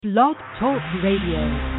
Blog Talk Radio.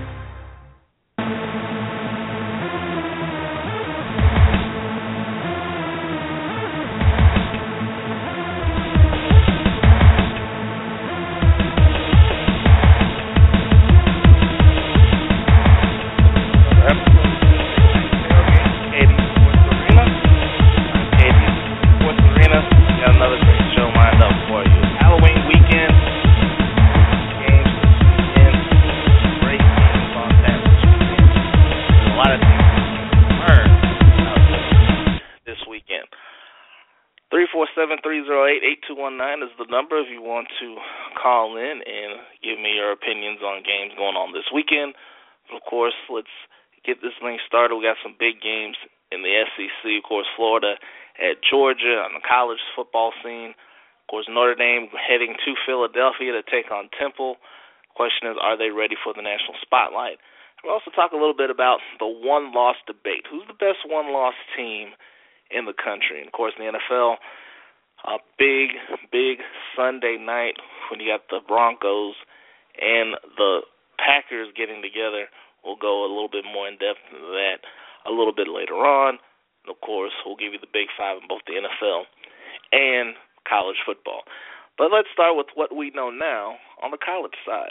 Is the number if you want to call in and give me your opinions on games going on this weekend. Of course, let's get this thing started. We got some big games in the SEC. Of course, Florida at Georgia on the college football scene. Of course, Notre Dame heading to Philadelphia to take on Temple. Question is, are they ready for the national spotlight? We'll also talk a little bit about the one-loss debate. Who's the best one-loss team in the country? And, of course, in the NFL, a big Sunday night when you got the Broncos and the Packers getting together. We'll go a little bit more in depth into that a little bit later on. And of course, we'll give you the Big Five in both the NFL and college football. But let's start with what we know now on the college side.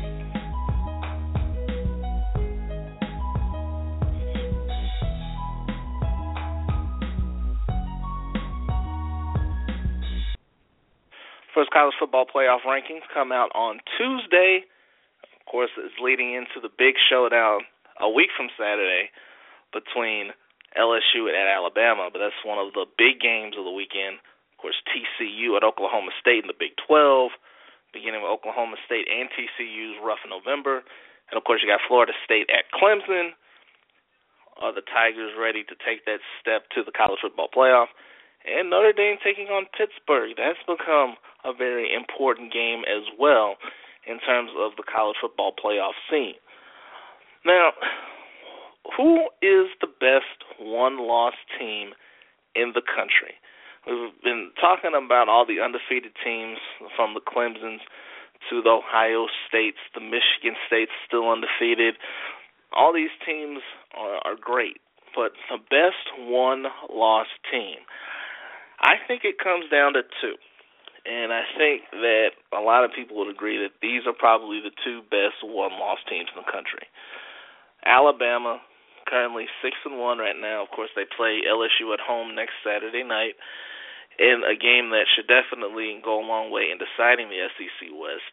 First college football playoff rankings come out on Tuesday. Of course, it's leading into the big showdown a week from Saturday between LSU and Alabama, but that's one of the big games of the weekend. Of course, TCU at Oklahoma State in the Big 12, beginning with Oklahoma State and TCU's rough November. And, of course, you got Florida State at Clemson. Are the Tigers ready to take that step to the college football playoff? And Notre Dame taking on Pittsburgh. That's become a very important game as well in terms of the college football playoff scene. Now, who is the best one-loss team in the country? We've been talking about all the undefeated teams, from the Clemsons to the Ohio States, the Michigan States still undefeated. All these teams are great, but the best one-loss team, I think it comes down to two. And I think that a lot of people would agree that these are probably the two best one-loss teams in the country. Alabama, currently 6-1 right now. Of course, they play LSU at home next Saturday night in a game that should definitely go a long way in deciding the SEC West.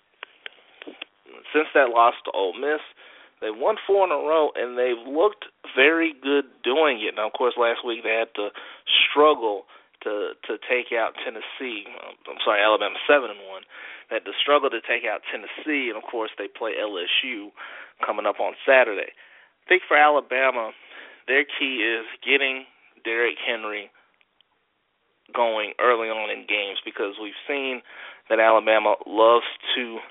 Since that loss to Ole Miss, they've won 4 in a row, and they've looked very good doing it. Now, of course, last week they had to struggle to take out Tennessee. Alabama 7-1. They had to struggle to take out Tennessee, and of course they play LSU coming up on Saturday. I think for Alabama, their key is getting Derrick Henry going early on in games, because we've seen that Alabama loves to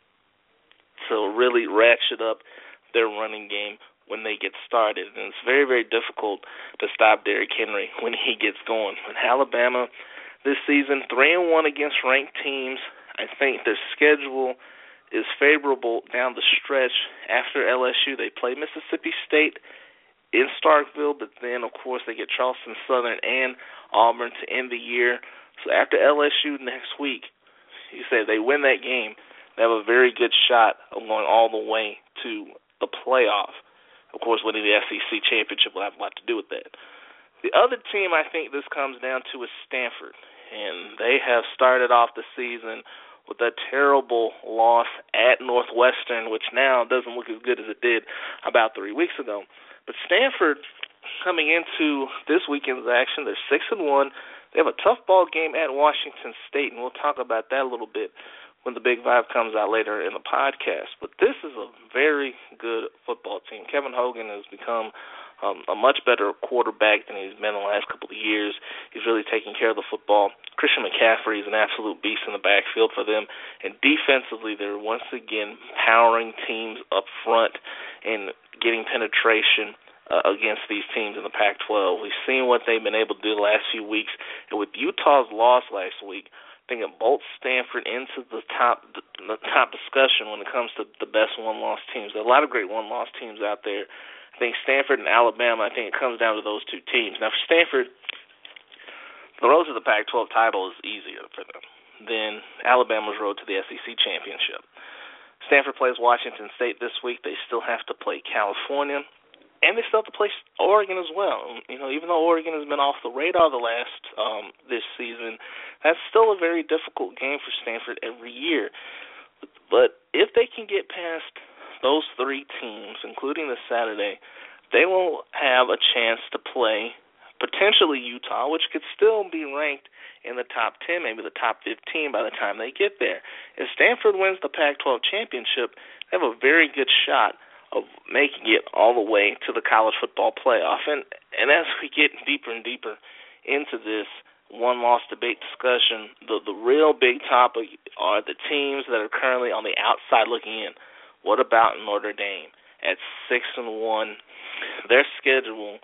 really ratchet up their running game when they get started. And it's very, very difficult to stop Derrick Henry when he gets going. And Alabama this season, 3-1 against ranked teams. I think their schedule is favorable down the stretch. After LSU, they play Mississippi State in Starkville, but then, of course, they get Charleston Southern and Auburn to end the year. So after LSU next week, you say they win that game, they have a very good shot of going all the way to the playoff. Of course, winning the SEC championship will have a lot to do with that. The other team I think this comes down to is Stanford, and they have started off the season with a terrible loss at Northwestern, which now doesn't look as good as it did about 3 weeks ago. But Stanford, coming into this weekend's action, they're 6-1. They have a tough ball game at Washington State, and we'll talk about that a little bit when the Big Five comes out later in the podcast. But this is a very good football team. Kevin Hogan has become a much better quarterback than he's been in the last couple of years. He's really taking care of the football. Christian McCaffrey is an absolute beast in the backfield for them. And defensively, they're once again powering teams up front and getting penetration against these teams in the Pac-12. We've seen what they've been able to do the last few weeks. And with Utah's loss last week think it bolts Stanford into the top discussion when it comes to the best one-loss teams. There are a lot of great one-loss teams out there. I think Stanford and Alabama, I think it comes down to those two teams. Now, for Stanford, the road to the Pac-12 title is easier for them than Alabama's road to the SEC championship. Stanford plays Washington State this week. They still have to play California, and they still have to play Oregon as well. Even though Oregon has been off the radar this season, that's still a very difficult game for Stanford every year. But if they can get past those three teams, including this Saturday, they will have a chance to play potentially Utah, which could still be ranked in the top 10, maybe the top 15 by the time they get there. If Stanford wins the Pac-12 championship, they have a very good shot of making it all the way to the college football playoff. And as we get deeper and deeper into this one-loss debate discussion, the real big topic are the teams that are currently on the outside looking in. What about Notre Dame at 6-1? Their schedule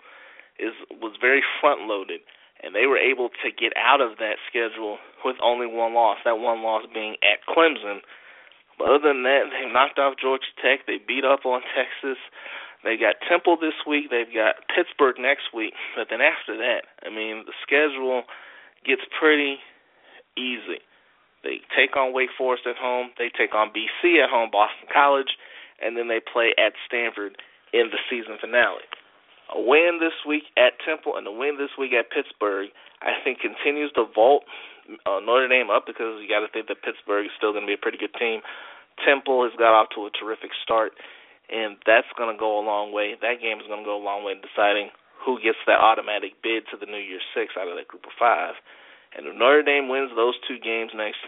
was very front-loaded, and they were able to get out of that schedule with only one loss, that one loss being at Clemson. But other than that, they knocked off Georgia Tech. They beat up on Texas. They got Temple this week. They've got Pittsburgh next week. But then after that, the schedule gets pretty easy. They take on Wake Forest at home. They take on BC at home, Boston College, and then they play at Stanford in the season finale. A win this week at Temple and a win this week at Pittsburgh, I think, continues to vault Notre Dame up, because you got to think that Pittsburgh is still going to be a pretty good team. Temple has got off to a terrific start, and that's going to go a long way. That game is going to go a long way in deciding who gets that automatic bid to the New Year's Six out of that group of five. And if Notre Dame wins those two games next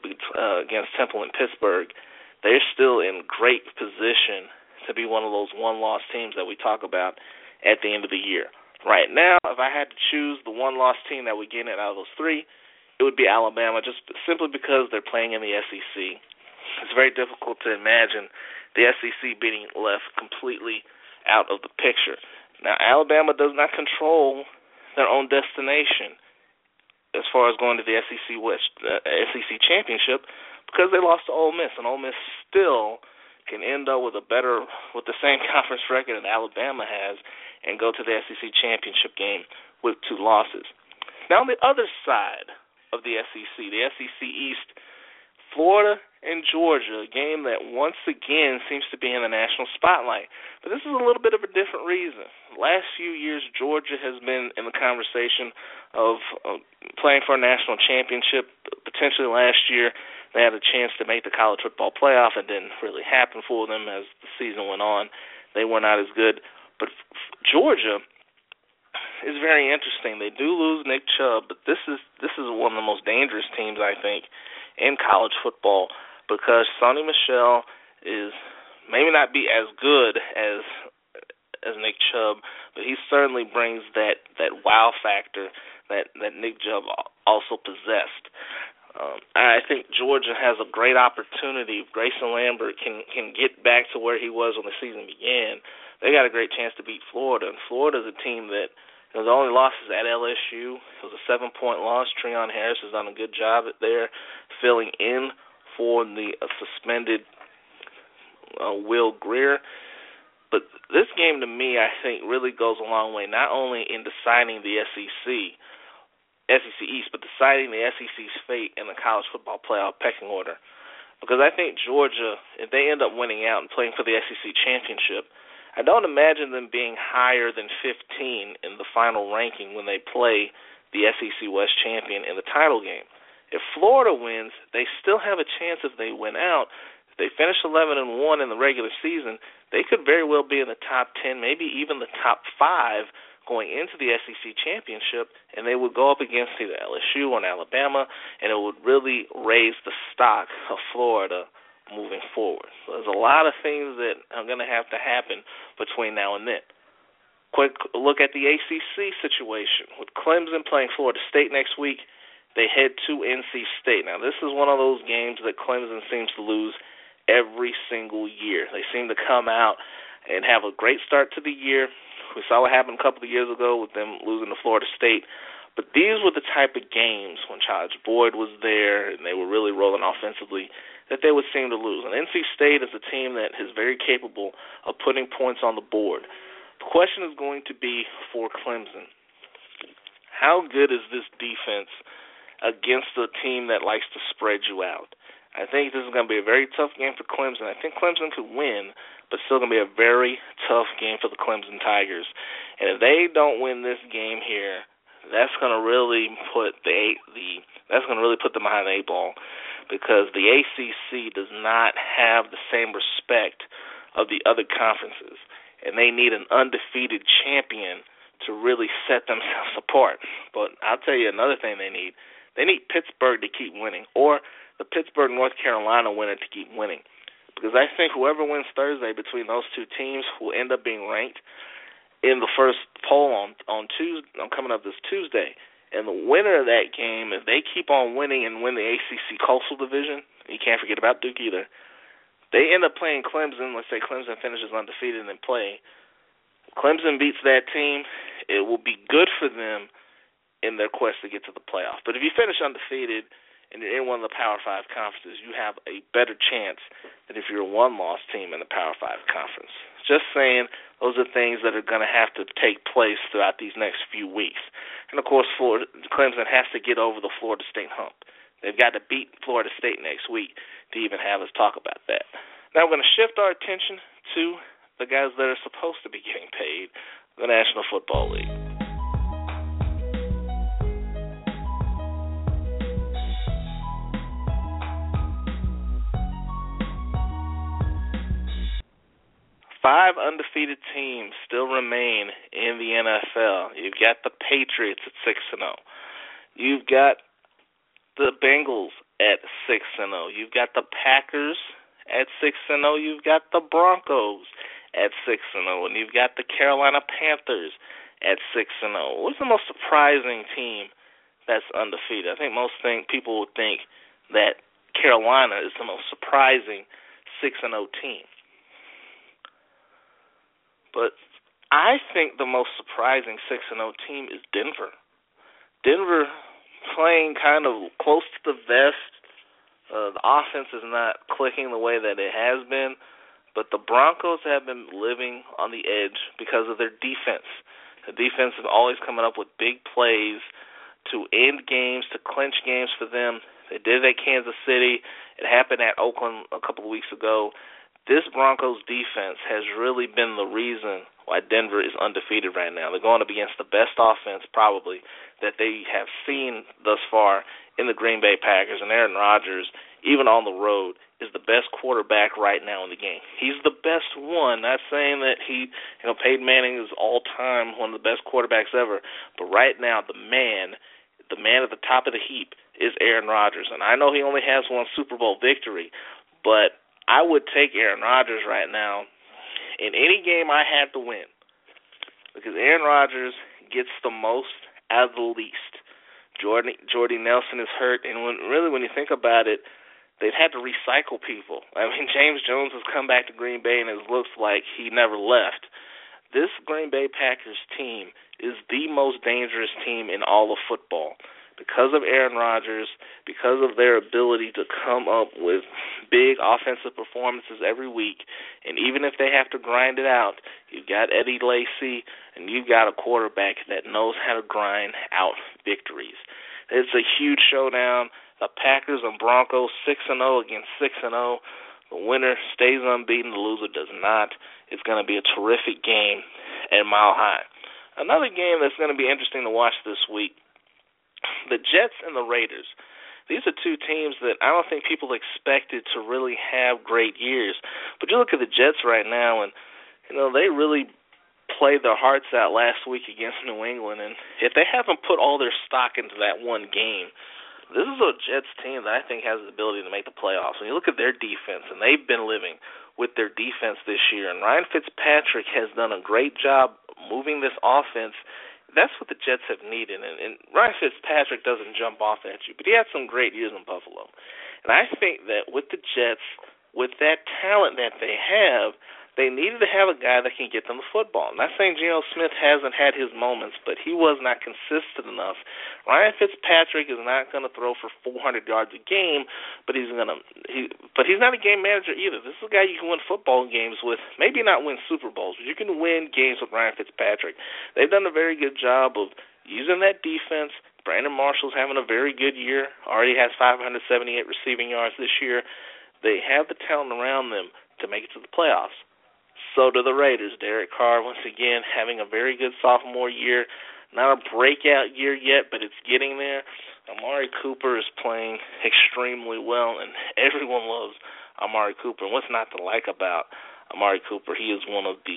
against Temple and Pittsburgh, they're still in great position to be one of those one-loss teams that we talk about at the end of the year. Right now, if I had to choose the one-loss team that we get out of those three, it would be Alabama, just simply because they're playing in the SEC. It's very difficult to imagine the SEC being left completely out of the picture. Now, Alabama does not control their own destination as far as going to the SEC West, SEC championship, because they lost to Ole Miss, and Ole Miss still can end up with the same conference record that Alabama has and go to the SEC championship game with two losses. Now on the other side of the SEC East, Florida and Georgia, a game that once again seems to be in the national spotlight. But this is a little bit of a different reason. The last few years, Georgia has been in the conversation of playing for a national championship. Potentially last year, they had a chance to make the college football playoff. It didn't really happen for them as the season went on. They were not as good. But Georgia is very interesting. They do lose Nick Chubb, but this is one of the most dangerous teams, I think, in college football, because Sonny Michel is maybe not be as good as Nick Chubb, but he certainly brings that wow factor that Nick Chubb also possessed. I think Georgia has a great opportunity. If Grayson Lambert can get back to where he was when the season began, they got a great chance to beat Florida. And Florida's a team that, the only loss is at LSU. It was a 7-point loss. Treon Harris has done a good job there filling in for the suspended Will Grier. But this game, to me, I think really goes a long way, not only in deciding the SEC East, but deciding the SEC's fate in the college football playoff pecking order. Because I think Georgia, if they end up winning out and playing for the SEC championship, I don't imagine them being higher than 15 in the final ranking when they play the SEC West champion in the title game. If Florida wins, they still have a chance if they win out. If they finish 11-1 in the regular season, they could very well be in the top 10, maybe even the top 5 going into the SEC championship, and they would go up against either LSU or Alabama, and it would really raise the stock of Florida moving forward. So there's a lot of things that are going to have to happen between now and then. Quick look at the ACC situation. With Clemson playing Florida State next week, they head to NC State. Now, this is one of those games that Clemson seems to lose every single year. They seem to come out and have a great start to the year. We saw what happened a couple of years ago with them losing to Florida State. But these were the type of games when Charles Boyd was there and they were really rolling offensively that they would seem to lose. And NC State is a team that is very capable of putting points on the board. The question is going to be for Clemson. How good is this defense against a team that likes to spread you out? I think this is going to be a very tough game for Clemson. I think Clemson could win, but still going to be a very tough game for the Clemson Tigers. And if they don't win this game here, that's going to really put them behind the eight ball, because the ACC does not have the same respect of the other conferences, and they need an undefeated champion to really set themselves apart. But I'll tell you another thing they need. They need Pittsburgh to keep winning, or the Pittsburgh, North Carolina winner to keep winning. Because I think whoever wins Thursday between those two teams will end up being ranked in the first poll on Tuesday, coming up this Tuesday. And the winner of that game, if they keep on winning and win the ACC Coastal Division, you can't forget about Duke either, they end up playing Clemson. Let's say Clemson finishes undefeated and play. Clemson beats that team, it will be good for them in their quest to get to the playoff. But if you finish undefeated and you're in one of the Power 5 conferences, you have a better chance than if you're a one-loss team in the Power 5 conference. Just saying, those are things that are going to have to take place throughout these next few weeks. And, of course, Clemson has to get over the Florida State hump. They've got to beat Florida State next week to even have us talk about that. Now we're going to shift our attention to the guys that are supposed to be getting paid, the National Football League. Five undefeated teams still remain in the NFL. You've got the Patriots at 6-0. You've got the Bengals at 6-0. You've got the Packers at 6-0. You've got the Broncos at 6-0. And you've got the Carolina Panthers at 6-0. What's the most surprising team that's undefeated? I think people would think that Carolina is the most surprising 6-0 team. But I think the most surprising 6-0 team is Denver. Denver playing kind of close to the vest. The offense is not clicking the way that it has been, but the Broncos have been living on the edge because of their defense. The defense is always coming up with big plays to end games, to clinch games for them. They did it at Kansas City. It happened at Oakland a couple of weeks ago. This Broncos defense has really been the reason why Denver is undefeated right now. They're going up against the best offense, probably, that they have seen thus far in the Green Bay Packers. And Aaron Rodgers, even on the road, is the best quarterback right now in the game. He's the best one. Not saying that Peyton Manning is all-time one of the best quarterbacks ever. But right now, the man at the top of the heap is Aaron Rodgers. And I know he only has one Super Bowl victory, but I would take Aaron Rodgers right now in any game I had to win, because Aaron Rodgers gets the most out of the least. Jordy Nelson is hurt, and when you think about it, they've had to recycle people. I mean, James Jones has come back to Green Bay, and it looks like he never left. This Green Bay Packers team is the most dangerous team in all of football. Because of Aaron Rodgers, because of their ability to come up with big offensive performances every week, and even if they have to grind it out, you've got Eddie Lacy, and you've got a quarterback that knows how to grind out victories. It's a huge showdown. The Packers and Broncos 6-0 against 6-0. The winner stays unbeaten, the loser does not. It's going to be a terrific game at Mile High. Another game that's going to be interesting to watch this week, the Jets and the Raiders. These are two teams that I don't think people expected to really have great years. But you look at the Jets right now, and they really played their hearts out last week against New England. And if they haven't put all their stock into that one game, this is a Jets team that I think has the ability to make the playoffs. When you look at their defense, and they've been living with their defense this year, and Ryan Fitzpatrick has done a great job moving this offense. That's what the Jets have needed. And Ryan Fitzpatrick doesn't jump off at you, but he had some great years in Buffalo. And I think that with the Jets, with that talent that they have, they needed to have a guy that can get them the football. I'm not saying Geno Smith hasn't had his moments, but he was not consistent enough. Ryan Fitzpatrick is not going to throw for 400 yards a game, but he's not a game manager either. This is a guy you can win football games with, maybe not win Super Bowls, but you can win games with Ryan Fitzpatrick. They've done a very good job of using that defense. Brandon Marshall's having a very good year, already has 578 receiving yards this year. They have the talent around them to make it to the playoffs. So do the Raiders. Derek Carr, once again, having a very good sophomore year. Not a breakout year yet, but it's getting there. Amari Cooper is playing extremely well, and everyone loves Amari Cooper. And what's not to like about Amari Cooper? He is one of the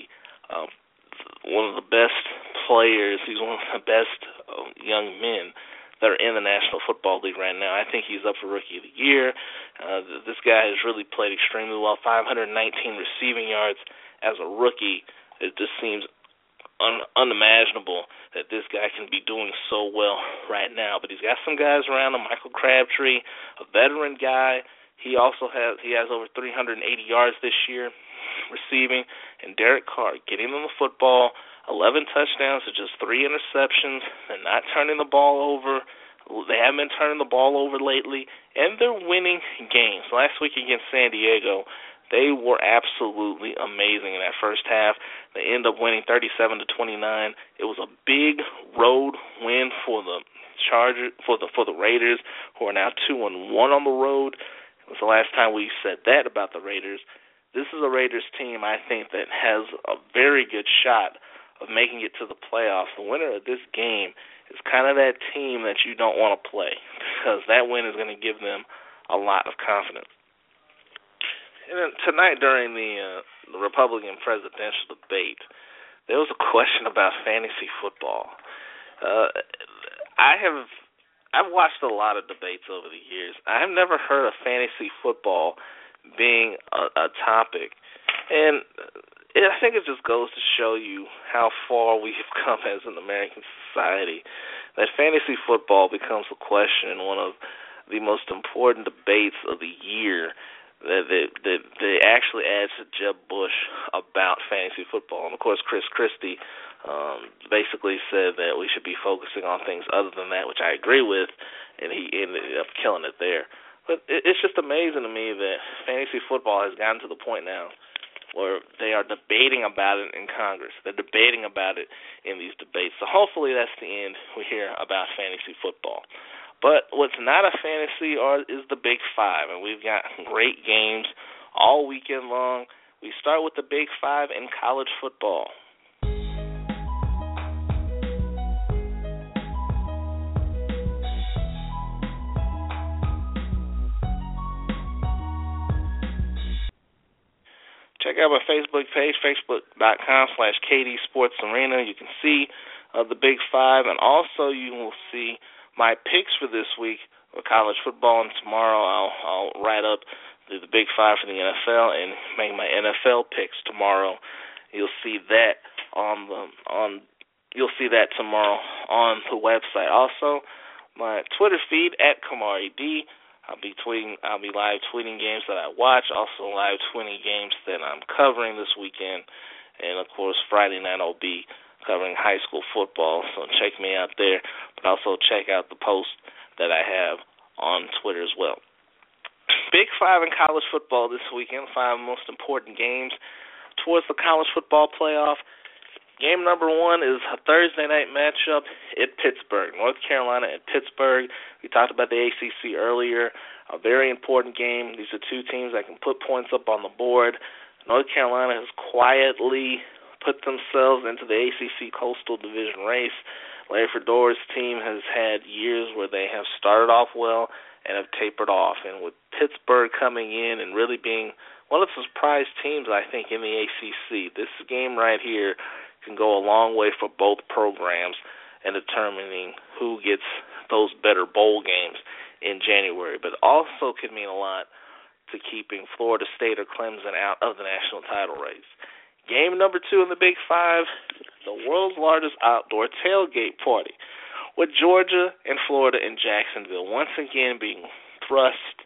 best players. He's one of the best young men that are in the National Football League right now. I think he's up for Rookie of the Year. This guy has really played extremely well. 519 receiving yards as a rookie. It just seems unimaginable that this guy can be doing so well right now. But he's got some guys around him. Michael Crabtree, a veteran guy. He has over 380 yards this year receiving. And Derek Carr getting them the football, 11 touchdowns to just 3 interceptions. They're not turning the ball over. They haven't been turning the ball over lately, and they're winning games. Last week against San Diego, they were absolutely amazing in that first half. They ended up winning 37-29. It was a big road win for the for the Raiders, who are now 2-1 on the road. It was the last time we said that about the Raiders. This is a Raiders team, I think, that has a very good shot of making it to the playoffs. The winner of this game is kind of that team that you don't want to play, because that win is going to give them a lot of confidence. And then tonight during the Republican presidential debate, there was a question about fantasy football. I've watched a lot of debates over the years. I have never heard of fantasy football being a topic, and I think it just goes to show you how far we have come as an American society, that fantasy football becomes a question in one of the most important debates of the year. That they actually asked Jeb Bush about fantasy football. And, of course, Chris Christie basically said that we should be focusing on things other than that, which I agree with, and he ended up killing it there. But it's just amazing to me that fantasy football has gotten to the point now where they are debating about it in Congress. They're debating about it in these debates. So hopefully that's the end we hear about fantasy football. But what's not a fantasy is the Big Five, and we've got great games all weekend long. We start with the Big Five in college football. Check out my Facebook page, facebook.com/KD Sports Arena. You can see the Big Five, and also you will see my picks for this week for college football, and tomorrow I'll write up the Big Five for the NFL and make my NFL picks tomorrow. You'll see that tomorrow on the website. Also, my Twitter feed @KamariD. I'll be live tweeting games that I watch, also live tweeting games that I'm covering this weekend, and of course Friday night I'll be covering high school football, so check me out there, but also check out the post that I have on Twitter as well. Big Five in college football this weekend, 5 most important games towards the college football playoff. Game number 1 is a Thursday night matchup at Pittsburgh, North Carolina at Pittsburgh. We talked about the ACC earlier, a very important game. These are two teams that can put points up on the board. North Carolina has quietly put themselves into the ACC Coastal Division race. Larry Fedora's team has had years where they have started off well and have tapered off. And with Pittsburgh coming in and really being one of the surprise teams, I think, in the ACC, this game right here can go a long way for both programs in determining who gets those better bowl games in January. But also could mean a lot to keeping Florida State or Clemson out of the national title race. Game number 2 in the Big Five, the world's largest outdoor tailgate party, with Georgia and Florida and Jacksonville once again being thrust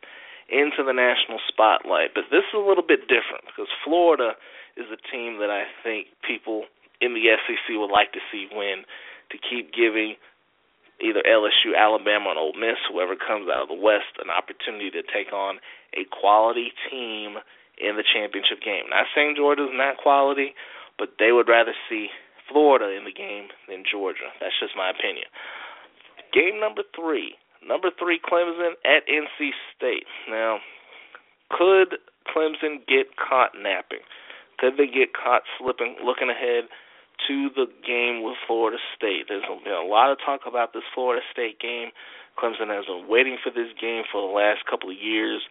into the national spotlight. But this is a little bit different because Florida is a team that I think people in the SEC would like to see win to keep giving either LSU, Alabama, and Ole Miss, whoever comes out of the West, an opportunity to take on a quality team in the championship game. Not saying Georgia's not quality, but they would rather see Florida in the game than Georgia. That's just my opinion. Game number 3. Number 3, Clemson at NC State. Now, could Clemson get caught napping? Could they get caught slipping, looking ahead to the game with Florida State? There's been a lot of talk about this Florida State game. Clemson has been waiting for this game for the last couple of years.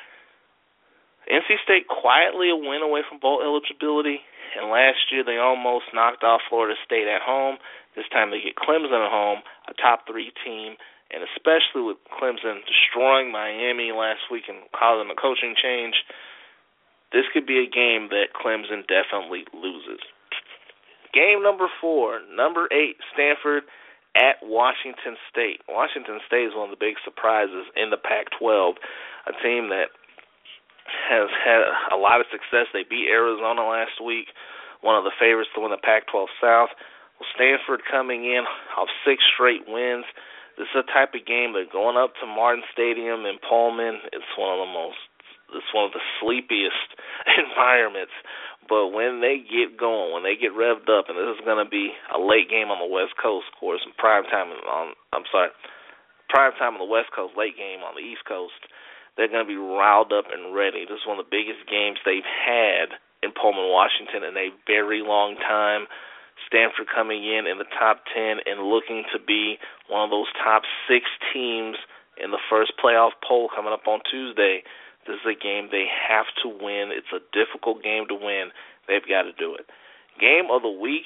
NC State quietly a win away from bowl eligibility, and last year they almost knocked off Florida State at home. This time they get Clemson at home, a top 3 team, and especially with Clemson destroying Miami last week and causing a coaching change, this could be a game that Clemson definitely loses. Game number 4, number 8, Stanford at Washington State. Washington State is one of the big surprises in the Pac-12, a team that has had a lot of success. They beat Arizona last week, one of the favorites to win the Pac-12 South. Well, Stanford coming in off 6 straight wins. This is a type of game that going up to Martin Stadium in Pullman, it's one of the sleepiest environments. But when they get going, when they get revved up, and this is going to be a late game on the West Coast, of course, and prime time on the West Coast, late game on the East Coast, they're going to be riled up and ready. This is one of the biggest games they've had in Pullman, Washington in a very long time. Stanford coming in the top 10 and looking to be one of those top 6 teams in the first playoff poll coming up on Tuesday. This is a game they have to win. It's a difficult game to win. They've got to do it. Game of the week,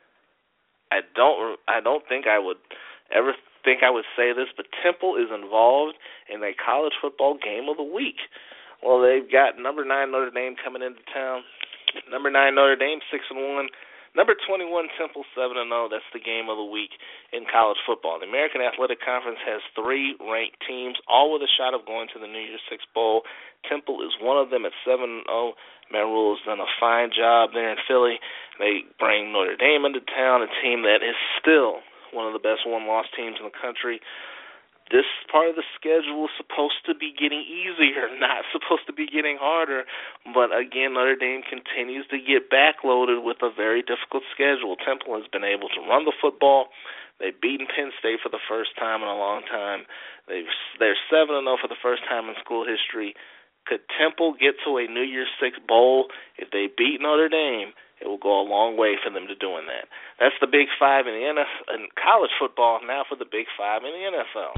I don't think I would ever think I would say this, but Temple is involved in a college football game of the week. Well, they've got number 9 Notre Dame coming into town. Number 9 Notre Dame 6-1. Number 21 Temple 7-0. That's the game of the week in college football. The American Athletic Conference has 3 ranked teams, all with a shot of going to the New Year's Six Bowl. Temple is one of them at 7-0. Matt Rhule has done a fine job there in Philly. They bring Notre Dame into town, a team that is still one of the best one-loss teams in the country. This part of the schedule is supposed to be getting easier, not supposed to be getting harder. But again, Notre Dame continues to get backloaded with a very difficult schedule. Temple has been able to run the football. They've beaten Penn State for the first time in a long time. They're 7-0 for the first time in school history. Could Temple get to a New Year's Six Bowl? If they beat Notre Dame, it will go a long way for them to doing that. That's the Big 5 in the NFL, in college football. Now for the Big 5 in the NFL.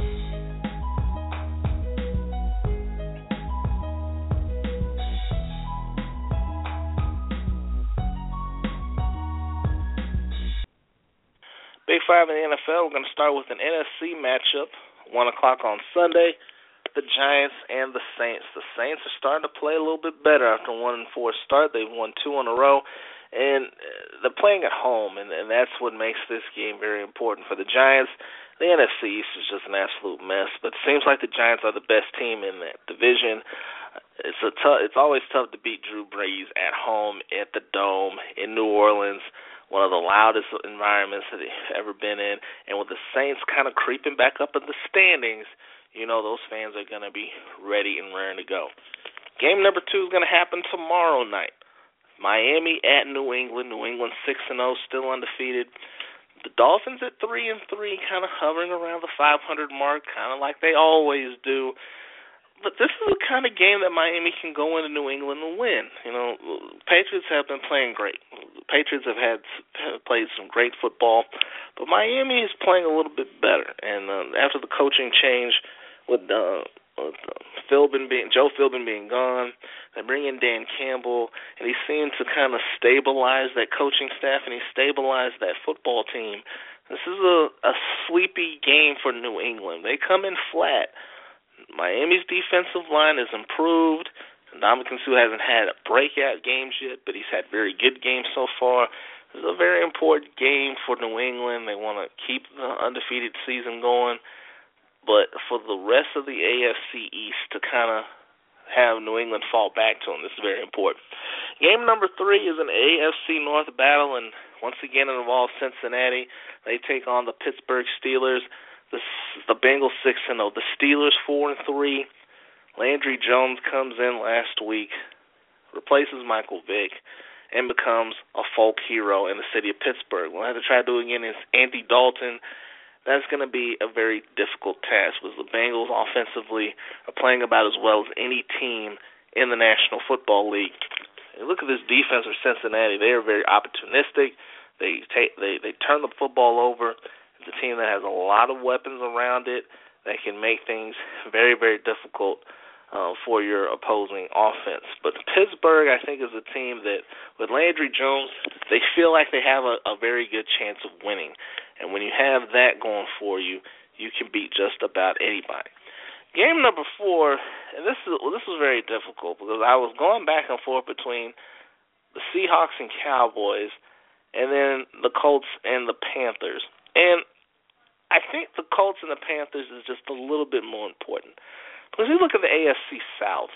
Big 5 in the NFL, we're going to start with an NFC matchup, 1 o'clock on Sunday, the Giants and the Saints. The Saints are starting to play a little bit better after a 1-4 start. They've won 2 in a row, and they're playing at home, and that's what makes this game very important for the Giants. The NFC East is just an absolute mess, but it seems like the Giants are the best team in that division. It's always tough to beat Drew Brees at home at the Dome in New Orleans, one of the loudest environments that they've ever been in. And with the Saints kind of creeping back up in the standings, you know those fans are going to be ready and raring to go. Game number 2 is going to happen tomorrow night. Miami at New England. New England 6-0, still undefeated. The Dolphins at 3-3, kind of hovering around the 500 mark, kind of like they always do. But this is the kind of game that Miami can go into New England and win. You know, Patriots have been playing great. Patriots have played some great football, but Miami is playing a little bit better. And after the coaching change with Joe Philbin being gone, they bring in Dan Campbell, and he seemed to kind of stabilize that coaching staff, and he stabilized that football team. This is a sleepy game for New England. They come in flat. Miami's defensive line is improved. Ndamukong Suh hasn't had breakout games yet, but he's had very good games so far. This is a very important game for New England. They want to keep the undefeated season going. But for the rest of the AFC East to kind of have New England fall back to them. This is very important. Game number 3 is an AFC North battle, and once again it involves Cincinnati. They take on the Pittsburgh Steelers. The Bengals 6-0. The Steelers 4-3. Landry Jones comes in last week, replaces Michael Vick, and becomes a folk hero in the city of Pittsburgh. We'll have to try to do it again against Andy Dalton. That's going to be a very difficult task because the Bengals offensively are playing about as well as any team in the National Football League. And look at this defense of Cincinnati. They are very opportunistic. They turn the football over. It's a team that has a lot of weapons around it that can make things very, very difficult for your opposing offense. But Pittsburgh, I think, is a team that, with Landry Jones, they feel like they have a very good chance of winning. And when you have that going for you, you can beat just about anybody. Game number 4, and this was very difficult because I was going back and forth between the Seahawks and Cowboys and then the Colts and the Panthers. And I think the Colts and the Panthers is just a little bit more important. Because you look at the AFC South,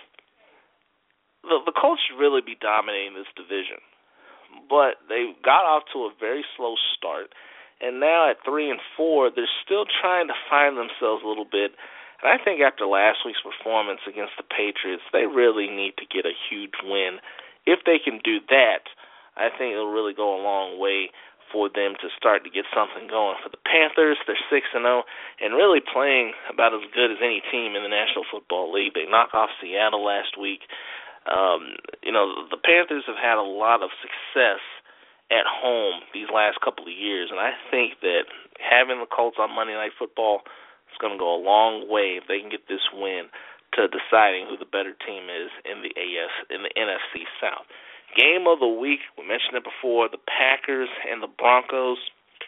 the Colts should really be dominating this division. But they got off to a very slow start. And now at 3-4, they're still trying to find themselves a little bit. And I think after last week's performance against the Patriots, they really need to get a huge win. If they can do that, I think it'll really go a long way for them to start to get something going. For the Panthers, they're 6-0 and really playing about as good as any team in the National Football League. They knocked off Seattle last week. The Panthers have had a lot of success at home these last couple of years, and I think that having the Colts on Monday Night Football is going to go a long way if they can get this win to deciding who the better team is in the NFC South. Game of the week, we mentioned it before, the Packers and the Broncos.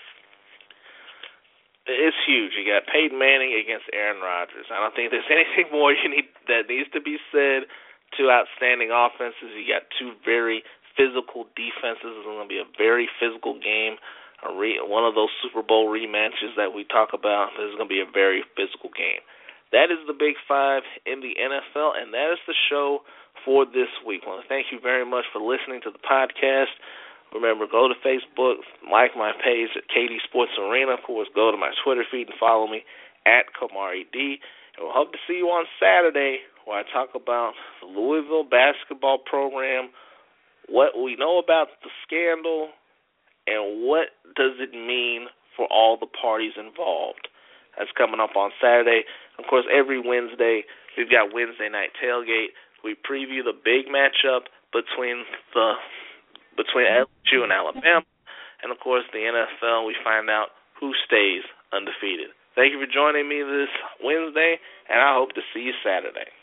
It's huge. You got Peyton Manning against Aaron Rodgers. I don't think there's anything more that needs to be said. 2 outstanding offenses. You got 2 very physical defenses. It's going to be a very physical game. One of those Super Bowl rematches that we talk about. This is going to be a very physical game. That is the Big 5 in the NFL, and that is the show for this week. I want to thank you very much for listening to the podcast. Remember, go to Facebook, like my page at KD Sports Arena. Of course, go to my Twitter feed and follow me at Kamari D. And we'll hope to see you on Saturday where I talk about the Louisville basketball program, what we know about the scandal, and what does it mean for all the parties involved. That's coming up on Saturday. Of course, every Wednesday, we've got Wednesday Night Tailgate. We preview the big matchup between LSU and Alabama. And, of course, the NFL, we find out who stays undefeated. Thank you for joining me this Wednesday, and I hope to see you Saturday.